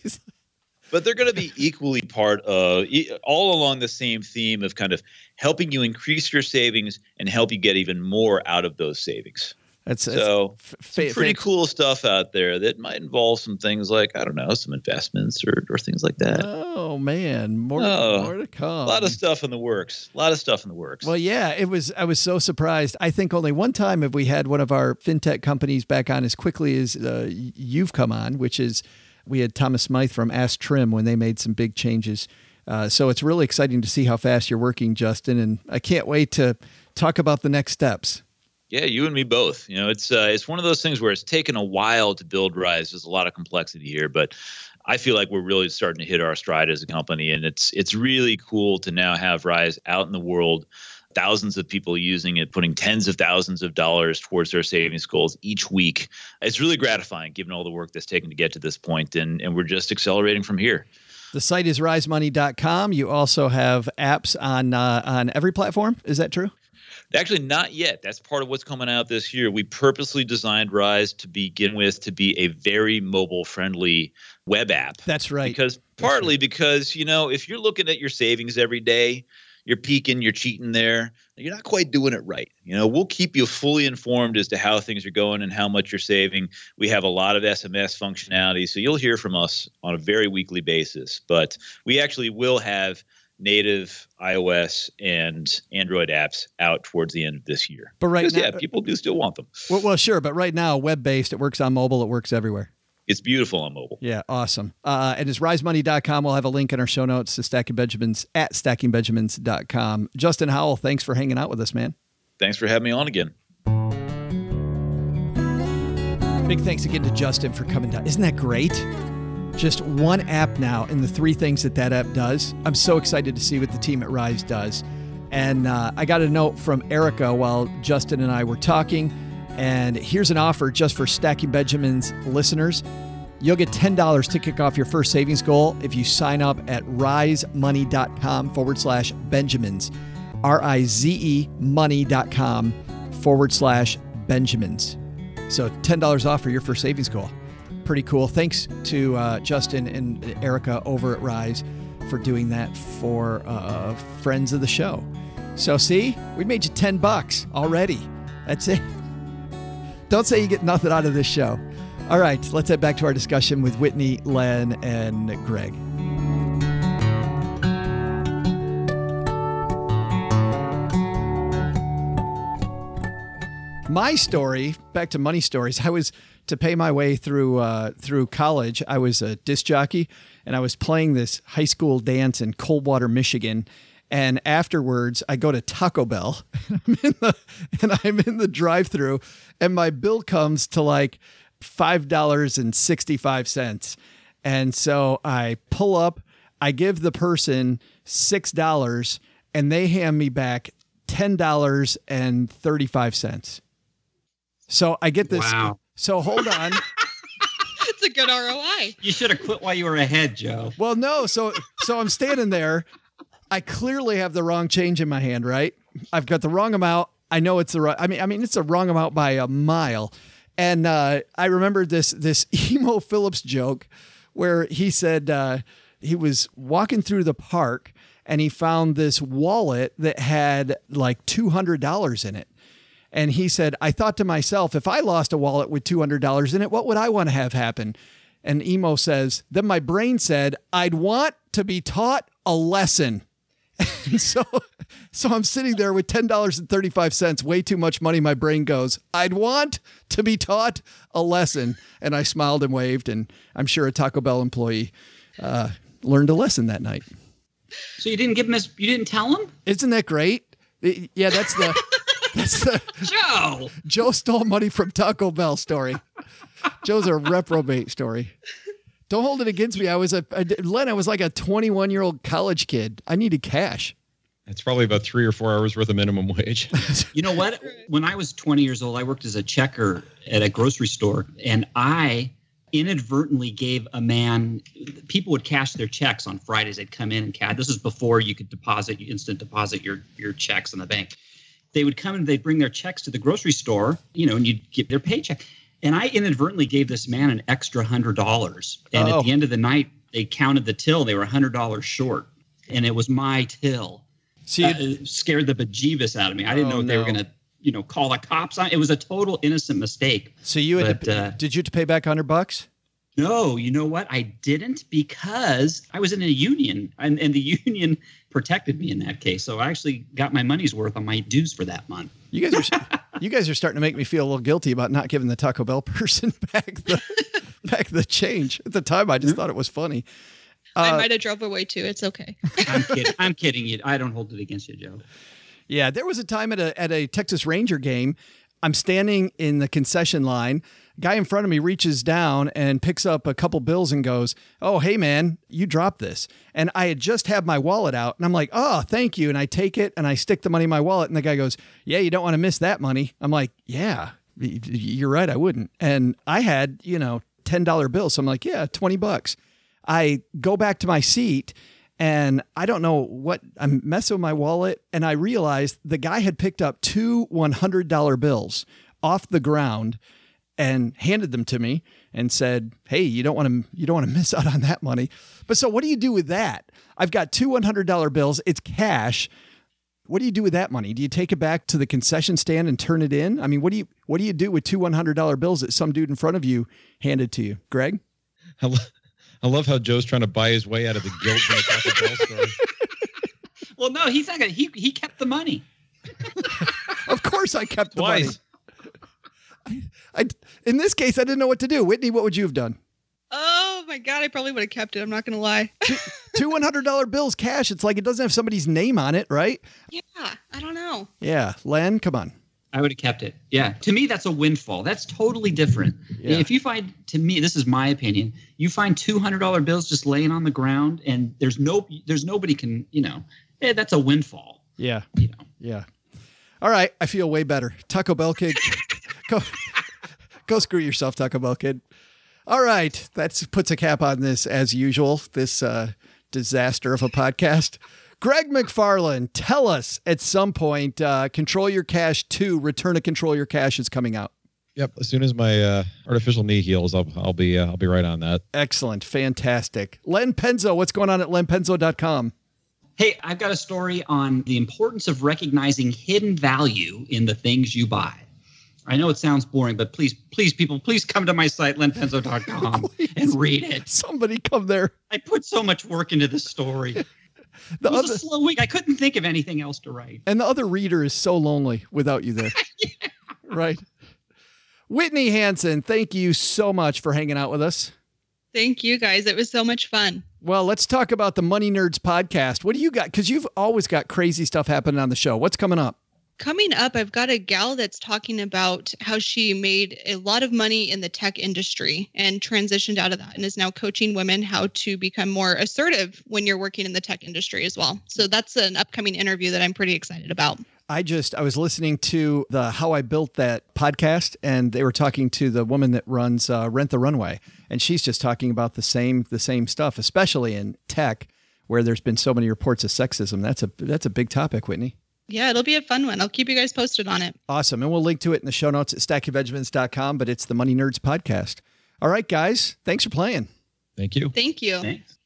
But they're going to be equally part of, all along the same theme of kind of helping you increase your savings and help you get even more out of those savings. That's so that's some pretty cool stuff out there that might involve some things like, I don't know, some investments or, or things like that. Oh, man. More, Oh, more to come. A lot of stuff in the works. A lot of stuff in the works. Well, yeah, it was. I was so surprised. I think only one time have we had one of our fintech companies back on as quickly as uh, you've come on, which is we had Thomas Smythe from Ask Trim when they made some big changes. Uh, so it's really exciting to see how fast you're working, Justin. And I can't wait to talk about the next steps. Yeah, you and me both. You know, it's uh, it's one of those things where it's taken a while to build Rise. There's a lot of complexity here, but I feel like we're really starting to hit our stride as a company, and it's it's really cool to now have Rise out in the world. Thousands of people using it, putting tens of thousands of dollars towards their savings goals each week. It's really gratifying given all the work that's taken to get to this point, and, and we're just accelerating from here. The site is rise money dot com. You also have apps on uh, on every platform. Is that true? Actually, not yet. That's part of what's coming out this year. We purposely designed Rise to begin with to be a very mobile-friendly web app. That's right. Because partly right. because, you know, if you're looking at your savings every day, you're peeking, you're cheating there, you're not quite doing it right. You know, we'll keep you fully informed as to how things are going and how much you're saving. We have a lot of S M S functionality, so you'll hear from us on a very weekly basis. But we actually will have native iOS and Android apps out towards the end of this year. But right now, yeah, people do still want them. Well, well, sure. But right now, web-based, it works on mobile. It works everywhere. It's beautiful on mobile. Yeah, awesome. Uh, and it's rise money dot com. We'll have a link in our show notes to Stacking Benjamins at stacking benjamins dot com. Justin Howell, thanks for hanging out with us, man. Thanks for having me on again. Big thanks again to Justin for coming down. Isn't that great? Just one app now and the three things that that app does. I'm so excited to see what the team at Rise does. And uh, I got a note from Erica while Justin and I were talking. And here's an offer just for Stacking Benjamins listeners. You'll get ten dollars to kick off your first savings goal if you sign up at risemoney.com forward slash Benjamins. R-I-Z-E money.com forward slash Benjamins. So ten dollars off for your first savings goal. Pretty cool. Thanks to uh, Justin and Erica over at Rise for doing that for uh, friends of the show. So see, we made you ten bucks already. That's it. Don't say you get nothing out of this show. All right, let's head back to our discussion with Whitney, Len, and Greg. My story, back to money stories. I was to pay my way through uh, through college. I was a disc jockey, and I was playing this high school dance in Coldwater, Michigan. And afterwards, I go to Taco Bell, and I'm in the, and I'm in the drive-thru, and my bill comes to like five dollars and sixty-five cents. And so I pull up, I give the person six dollars, and they hand me back ten dollars and thirty-five cents. So I get this. Wow. So hold on. It's a good R O I. You should have quit while you were ahead, Joe. Well, no. So, so I'm standing there. I clearly have the wrong change in my hand, right? I've got the wrong amount. I know it's the right. I mean, I mean, it's the wrong amount by a mile. And uh, I remember this this Emo Phillips joke where he said uh, he was walking through the park and he found this wallet that had like two hundred dollars in it. And he said, I thought to myself, if I lost a wallet with two hundred dollars in it, what would I want to have happen? And Emo says, then my brain said, I'd want to be taught a lesson. And so, so I'm sitting there with ten dollars and thirty-five cents, way too much money. My brain goes, I'd want to be taught a lesson. And I smiled and waved. And I'm sure a Taco Bell employee uh, learned a lesson that night. So you didn't give him his, you didn't tell him? Isn't that great? Yeah, that's the, that's the Joe. Joe stole money from Taco Bell story. Joe's a reprobate story. Don't hold it against me. I was a, I, Len, I was like a twenty-one year old college kid. I needed cash. It's probably about three or four hours worth of minimum wage. You know what? When I was twenty years old, I worked as a checker at a grocery store, and I inadvertently gave a man, people would cash their checks on Fridays. They'd come in and cash. This was before you could deposit, you instant deposit your, your checks in the bank. They would come and they'd bring their checks to the grocery store, you know, and you'd get their paycheck. And I inadvertently gave this man an extra one hundred dollars. And Uh-oh. at the end of the night, they counted the till. They were one hundred dollars short. And it was my till. See, Uh, it scared the bejeebus out of me. I didn't Oh, know if they no. were going to, you know, call the cops on. It was a total innocent mistake. so you had but, to, uh, did you have to pay back a hundred bucks? No, you know what? I didn't because I was in a union, and, and the union protected me in that case. So I actually got my money's worth on my dues for that month. You guys are you guys are starting to make me feel a little guilty about not giving the Taco Bell person back the back the change. At the time, I just thought it was funny. I Uh, might have drove away too. It's okay. I'm kidding. I'm kidding you. I don't hold it against you, Joe. Yeah, there was a time at a at a Texas Ranger game. I'm standing in the concession line. Guy in front of me reaches down and picks up a couple bills and goes, "Oh, hey man, you dropped this." And I had just had my wallet out, and I'm like, "Oh, thank you." And I take it and I stick the money in my wallet, and the guy goes, "Yeah, you don't want to miss that money." I'm like, "Yeah, y- you're right, I wouldn't." And I had, you know, ten dollar bills, so I'm like, "Yeah, twenty bucks." I go back to my seat. And I don't know what, I'm messing with my wallet. And I realized the guy had picked up two one hundred dollar bills off the ground and handed them to me and said, "Hey, you don't want to, you don't want to miss out on that money." But so what do you do with that? I've got two one hundred dollar bills. It's cash. What do you do with that money? Do you take it back to the concession stand and turn it in? I mean, what do you, what do you do with two one hundred dollar bills that some dude in front of you handed to you? Greg? I, lo- I love how Joe's trying to buy his way out of the guilt from the Taco Bell story. Well, no, he's not gonna, he he kept the money. Of course I kept the Twice. money. I, in this case, I didn't know what to do. Whitney, what would you have done? Oh my God, I probably would have kept it. I'm not going to lie. Two one hundred dollar bills cash. It's like it doesn't have somebody's name on it, right? Yeah, I don't know. Yeah. Len, come on. I would have kept it. Yeah. To me, that's a windfall. That's totally different. Yeah. If you find, to me, this is my opinion, you find two hundred dollar bills just laying on the ground and there's no, there's nobody can, you know, eh, that's a windfall, Yeah. you know. Yeah. All right. I feel way better. Taco Bell kid. go, go screw yourself, Taco Bell kid. All right. That puts a cap on this as usual, this uh, disaster of a podcast. Greg McFarland, tell us at some point, uh, Control Your Cash two, Return to Control Your Cash is coming out. Yep. As soon as my uh, artificial knee heals, I'll I'll be uh, I'll be right on that. Excellent. Fantastic. Len Penzo, what's going on at len penzo dot com? Hey, I've got a story on the importance of recognizing hidden value in the things you buy. I know it sounds boring, but please, please, people, please come to my site, len penzo dot com, and read it. Somebody come there. I put so much work into this story. The it was other, a slow week. I couldn't think of anything else to write. And the other reader is so lonely without you there. Yeah. Right. Whitney Hansen, thank you so much for hanging out with us. Thank you, guys. It was so much fun. Well, let's talk about the Money Nerds podcast. What do you got? Because you've always got crazy stuff happening on the show. What's coming up? Coming up, I've got a gal that's talking about how she made a lot of money in the tech industry and transitioned out of that and is now coaching women how to become more assertive when you're working in the tech industry as well. So that's an upcoming interview that I'm pretty excited about. I just, I was listening to the How I Built That podcast, and they were talking to the woman that runs uh, Rent the Runway. And she's just talking about the same, the same stuff, especially in tech, where there's been so many reports of sexism. That's a, that's a big topic, Whitney. Yeah, it'll be a fun one. I'll keep you guys posted on it. Awesome. And we'll link to it in the show notes at stacking benjamins dot com, but it's the Money Nerds podcast. All right, guys. Thanks for playing. Thank you. Thank you. Thanks.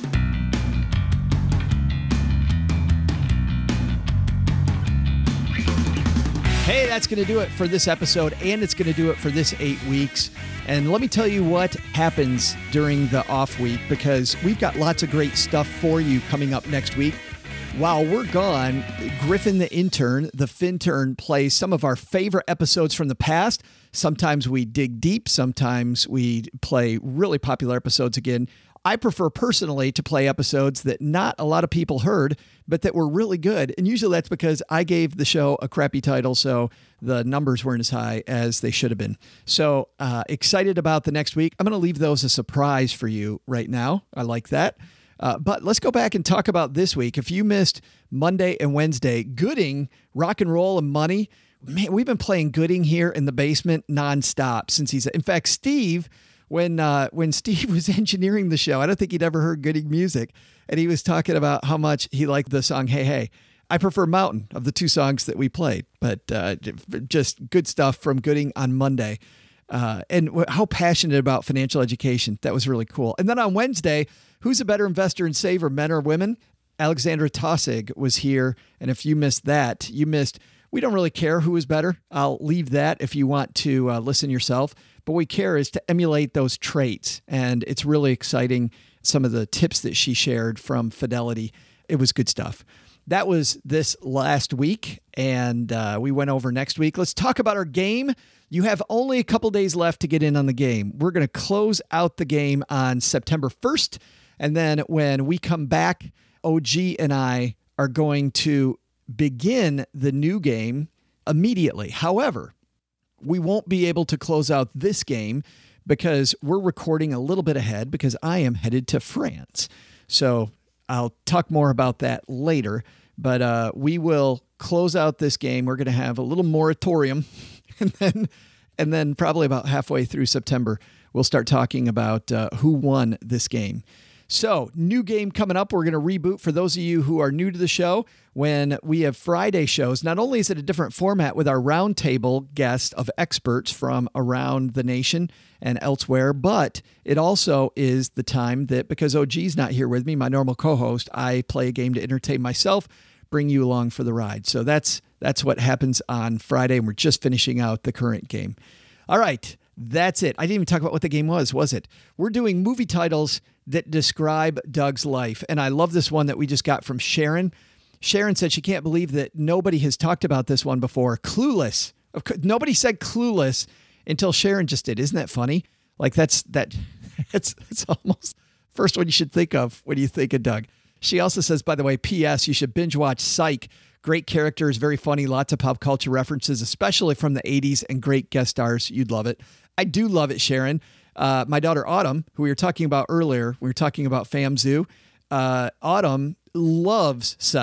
Hey, that's going to do it for this episode, and it's going to do it for this eight weeks. And let me tell you what happens during the off week, because we've got lots of great stuff for you coming up next week. While we're gone, Griffin the intern, the Fintern, plays some of our favorite episodes from the past. Sometimes we dig deep. Sometimes we play really popular episodes again. I prefer personally to play episodes that not a lot of people heard, but that were really good. And usually that's because I gave the show a crappy title, so the numbers weren't as high as they should have been. So uh, excited about the next week. I'm going to leave those a surprise for you right now. I like that. Uh, but let's go back and talk about this week. If you missed Monday and Wednesday, Gooding, Rock and Roll and Money, man, we've been playing Gooding here in the basement nonstop since he's, in fact, Steve, when, uh, when Steve was engineering the show, I don't think he'd ever heard Gooding music. And he was talking about how much he liked the song, Hey, Hey. I prefer Mountain of the two songs that we played, but uh, just good stuff from Gooding on Monday. Uh, and w- how passionate about financial education. That was really cool. And then on Wednesday, who's a better investor and saver, men or women? Alexandra Tossig was here. And if you missed that, you missed, we don't really care who is better. I'll leave that if you want to uh, listen yourself. But what we care is to emulate those traits. And it's really exciting. Some of the tips that she shared from Fidelity. It was good stuff. That was this last week, and uh, we went over next week. Let's talk about our game. You have only a couple days left to get in on the game. We're going to close out the game on September first, and then when we come back, O G and I are going to begin the new game immediately. However, we won't be able to close out this game because we're recording a little bit ahead because I am headed to France. So I'll talk more about that later, but uh, we will close out this game. We're going to have a little moratorium, and then and then probably about halfway through September, we'll start talking about uh, who won this game. So, new game coming up. We're going to reboot for those of you who are new to the show. When we have Friday shows, not only is it a different format with our roundtable guest of experts from around the nation and elsewhere, but it also is the time that, because O G's not here with me, my normal co-host, I play a game to entertain myself, bring you along for the ride. So that's that's what happens on Friday, and we're just finishing out the current game. All right, that's it. I didn't even talk about what the game was, was it? We're doing movie titles that describe Doug's life, and I love this one that we just got from Sharon. Sharon said she can't believe that nobody has talked about this one before. Clueless. Nobody said Clueless until Sharon just did. Isn't that funny? Like that's that. It's it's almost first one you should think of when you think of Doug. She also says, by the way, P S you should binge watch Psych. Great characters, very funny, lots of pop culture references, especially from the eighties, and great guest stars. You'd love it. I do love it, Sharon. Uh, my daughter Autumn, who we were talking about earlier, we were talking about FamZoo. Uh, Autumn loves Psych,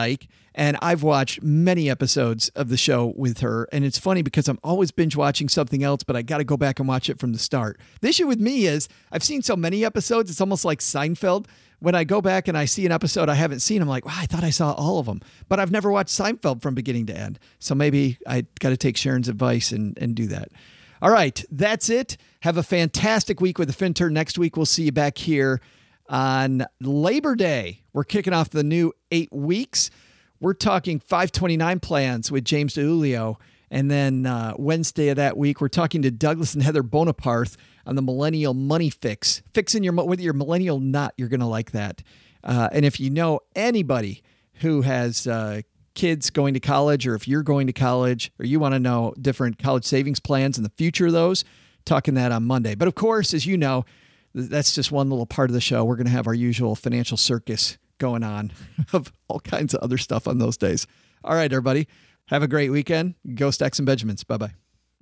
And I've watched many episodes of the show with her. And it's funny because I'm always binge watching something else, but I got to go back and watch it from the start. The issue with me is I've seen so many episodes, it's almost like Seinfeld. When I go back and I see an episode I haven't seen, I'm like, wow, I thought I saw all of them. But I've never watched Seinfeld from beginning to end. So maybe I got to take Sharon's advice and, and do that. All right, that's it. Have a fantastic week with the FinTurn. Next week, we'll see you back here on Labor Day. We're kicking off the new eight weeks. We're talking five twenty-nine plans with James DeUlio. And then uh, Wednesday of that week, we're talking to Douglas and Heather Bonaparte on the Millennial Money Fix. Fixing your, whether you're millennial or not, you're going to like that. Uh, and if you know anybody who has uh, kids going to college, or if you're going to college, or you want to know different college savings plans and the future of those, talking that on Monday. But of course, as you know, that's just one little part of the show. We're going to have our usual financial circus going on of all kinds of other stuff on those days. All right, everybody. Have a great weekend. Go Stacks and Benjamins. Bye-bye.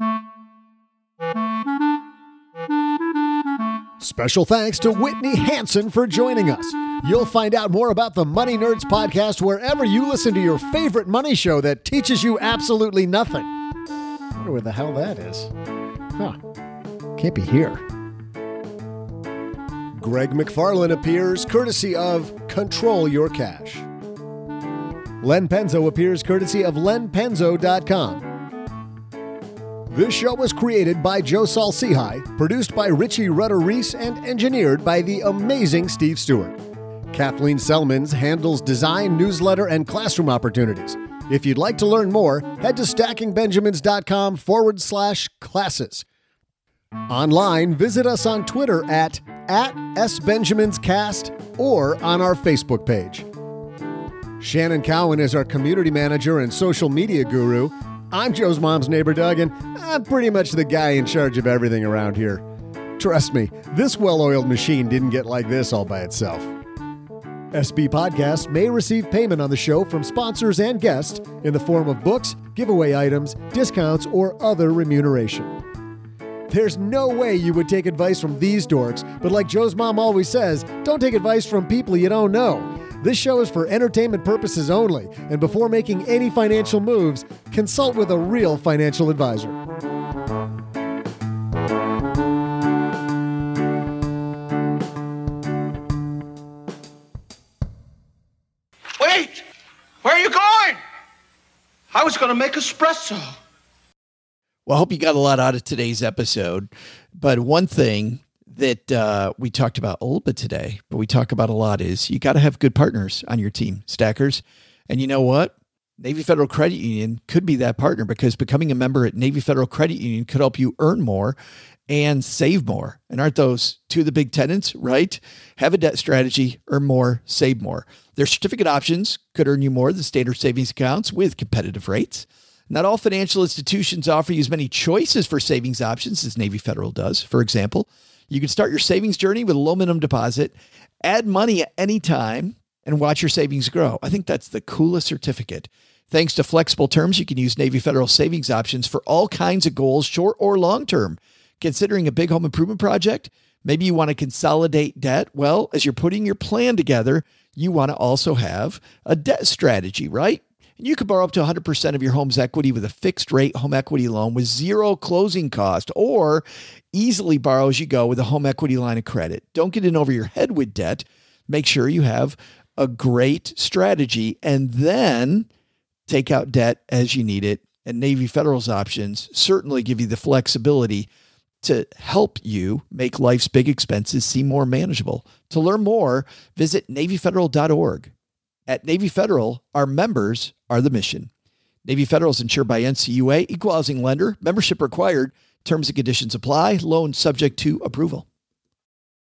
Special thanks to Whitney Hansen for joining us. You'll find out more about the Money Nerds podcast wherever you listen to your favorite money show that teaches you absolutely nothing. I wonder where the hell that is. Huh. Can't be here. Greg McFarlane appears courtesy of Control Your Cash. Len Penzo appears courtesy of len penzo dot com. This show was created by Joe Saul-Sehy, produced by Richie Rutter-Reese, and engineered by the amazing Steve Stewart. Kathleen Selmans handles design, newsletter, and classroom opportunities. If you'd like to learn more, head to stackingbenjamins.com forward slash classes. Online, visit us on Twitter at, at SBenjaminsCast or on our Facebook page. Shannon Cowan is our community manager and social media guru. I'm Joe's mom's neighbor, Doug, and I'm pretty much the guy in charge of everything around here. Trust me, this well-oiled machine didn't get like this all by itself. S B Podcasts may receive payment on the show from sponsors and guests in the form of books, giveaway items, discounts, or other remuneration. There's no way you would take advice from these dorks, but like Joe's mom always says, don't take advice from people you don't know. This show is for entertainment purposes only, and before making any financial moves, consult with a real financial advisor. Wait! Where are you going? I was going to make espresso. Well, I hope you got a lot out of today's episode. But one thing that uh, we talked about a little bit today, but we talk about a lot, is you got to have good partners on your team, stackers. And you know what? Navy Federal Credit Union could be that partner, because becoming a member at Navy Federal Credit Union could help you earn more and save more. And aren't those two of the big tenets, right? Have a debt strategy, earn more, save more. Their certificate options could earn you more than standard savings accounts with competitive rates. Not all financial institutions offer you as many choices for savings options as Navy Federal does. For example, you can start your savings journey with a low minimum deposit, add money at any time, and watch your savings grow. I think that's the coolest certificate. Thanks to flexible terms, you can use Navy Federal savings options for all kinds of goals, short or long-term. Considering a big home improvement project, maybe you want to consolidate debt. Well, as you're putting your plan together, you want to also have a debt strategy, right? And you could borrow up to one hundred percent of your home's equity with a fixed rate home equity loan with zero closing cost, or easily borrow as you go with a home equity line of credit. Don't get in over your head with debt. Make sure you have a great strategy, and then take out debt as you need it. And Navy Federal's options certainly give you the flexibility to help you make life's big expenses seem more manageable. To learn more, visit navy federal dot org. At Navy Federal, our members are the mission. Navy Federal is insured by N C U A, equal housing lender, membership required, terms and conditions apply, loan subject to approval.